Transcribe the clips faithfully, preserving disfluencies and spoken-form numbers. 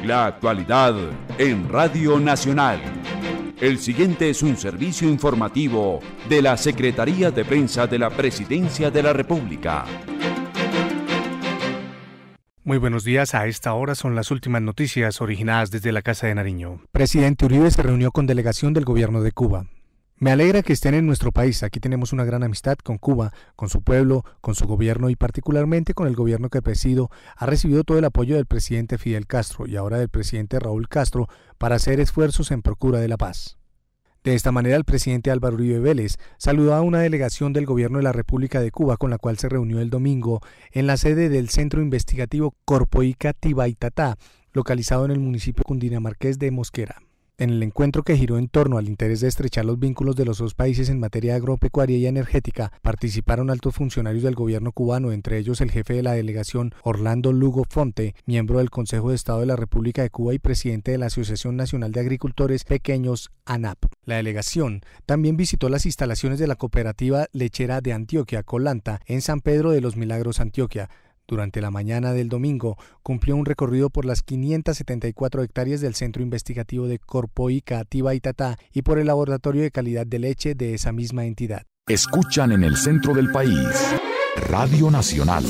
La actualidad en Radio Nacional. El siguiente es un servicio informativo de la Secretaría de Prensa de la Presidencia de la República. Muy buenos días, a esta hora son las últimas noticias originadas desde la Casa de Nariño. Presidente Uribe se reunió con delegación del gobierno de Cuba. Me alegra que estén en nuestro país, aquí tenemos una gran amistad con Cuba, con su pueblo, con su gobierno y particularmente con el gobierno que presido. Ha recibido todo el apoyo del presidente Fidel Castro y ahora del presidente Raúl Castro para hacer esfuerzos en procura de la paz. De esta manera, el presidente Álvaro Uribe Vélez saludó a una delegación del gobierno de la República de Cuba con la cual se reunió el domingo en la sede del Centro Investigativo Corpoica Tibaitatá, localizado en el municipio cundinamarqués de Mosquera. En el encuentro, que giró en torno al interés de estrechar los vínculos de los dos países en materia agropecuaria y energética, participaron altos funcionarios del gobierno cubano, entre ellos el jefe de la delegación Orlando Lugo Fonte, miembro del Consejo de Estado de la República de Cuba y presidente de la Asociación Nacional de Agricultores Pequeños, ANAP. La delegación también visitó las instalaciones de la cooperativa lechera de Antioquia, Colanta, en San Pedro de los Milagros, Antioquia. Durante la mañana del domingo, cumplió un recorrido por las quinientas setenta y cuatro hectáreas del Centro Investigativo de Corpoica Tibaitatá y por el laboratorio de calidad de leche de esa misma entidad. Escuchan en el centro del país, Radio Nacional.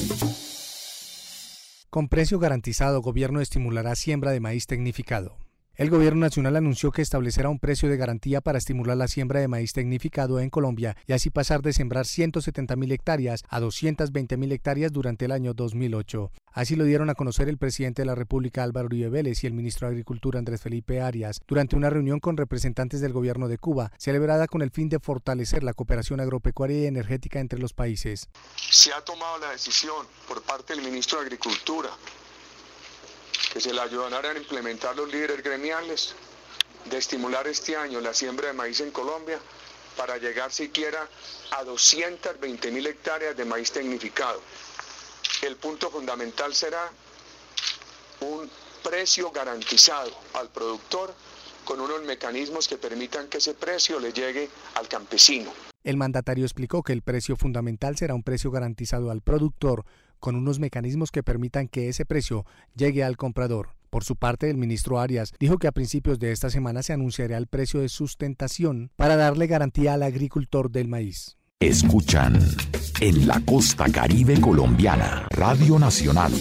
Con precio garantizado, gobierno estimulará siembra de maíz tecnificado. El gobierno nacional anunció que establecerá un precio de garantía para estimular la siembra de maíz tecnificado en Colombia y así pasar de sembrar ciento setenta mil hectáreas a doscientas veinte mil hectáreas durante el año dos mil ocho. Así lo dieron a conocer el presidente de la República Álvaro Uribe Vélez y el ministro de Agricultura Andrés Felipe Arias durante una reunión con representantes del gobierno de Cuba, celebrada con el fin de fortalecer la cooperación agropecuaria y energética entre los países. Se ha tomado la decisión por parte del ministro de Agricultura que se le ayudarán a implementar los líderes gremiales, de estimular este año la siembra de maíz en Colombia para llegar siquiera a doscientas veinte mil hectáreas de maíz tecnificado. El punto fundamental será un precio garantizado al productor con unos mecanismos que permitan que ese precio le llegue al campesino. El mandatario explicó que el precio fundamental será un precio garantizado al productor con unos mecanismos que permitan que ese precio llegue al comprador. Por su parte, el ministro Arias dijo que a principios de esta semana se anunciará el precio de sustentación para darle garantía al agricultor del maíz. Escuchan en la costa caribe colombiana, Radio Nacional.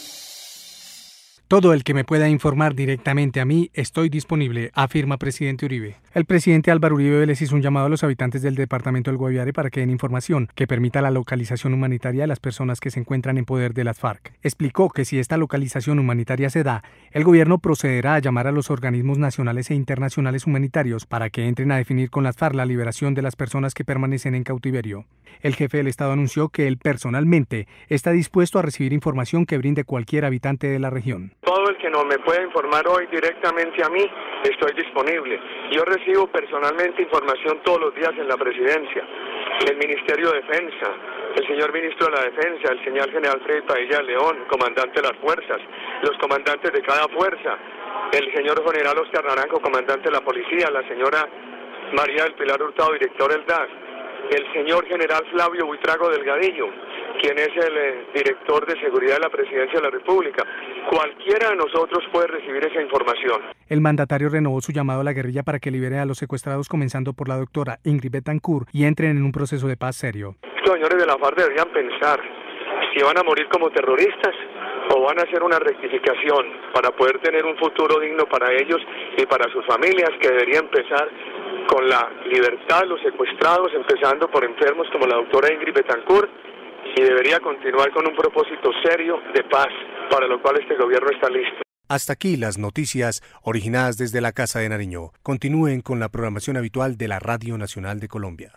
Todo el que me pueda informar directamente a mí, estoy disponible, afirma presidente Uribe. El presidente Álvaro Uribe Vélez hizo un llamado a los habitantes del departamento del Guaviare para que den información que permita la localización humanitaria de las personas que se encuentran en poder de las FARC. Explicó que si esta localización humanitaria se da, el gobierno procederá a llamar a los organismos nacionales e internacionales humanitarios para que entren a definir con las FARC la liberación de las personas que permanecen en cautiverio. El jefe del Estado anunció que él personalmente está dispuesto a recibir información que brinde cualquier habitante de la región. Todo el que no me pueda informar hoy directamente a mí, estoy disponible. Yo recibo personalmente información todos los días en la presidencia, el Ministerio de Defensa, el señor ministro de la Defensa, el señor general Freddy Padilla León, comandante de las fuerzas, los comandantes de cada fuerza, el señor general Oscar Naranjo, comandante de la policía, la señora María del Pilar Hurtado, director del D A S, el señor general Flavio Buitrago Delgadillo, quien es el eh, director de seguridad de la Presidencia de la República. Cualquiera de nosotros puede recibir esa información. El mandatario renovó su llamado a la guerrilla para que libere a los secuestrados, comenzando por la doctora Ingrid Betancourt, y entren en un proceso de paz serio. Los señores de la FARC deberían pensar si van a morir como terroristas o van a hacer una rectificación para poder tener un futuro digno para ellos y para sus familias, que debería empezar con la libertad de los secuestrados, empezando por enfermos como la doctora Ingrid Betancourt, y debería continuar con un propósito serio de paz, para lo cual este gobierno está listo. Hasta aquí las noticias originadas desde la Casa de Nariño. Continúen con la programación habitual de la Radio Nacional de Colombia.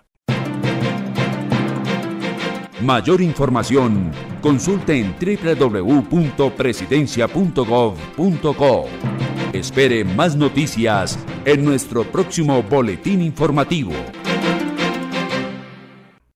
Mayor información, consulte en doble u doble u doble u punto presidencia punto gov punto co. Espere más noticias en nuestro próximo boletín informativo.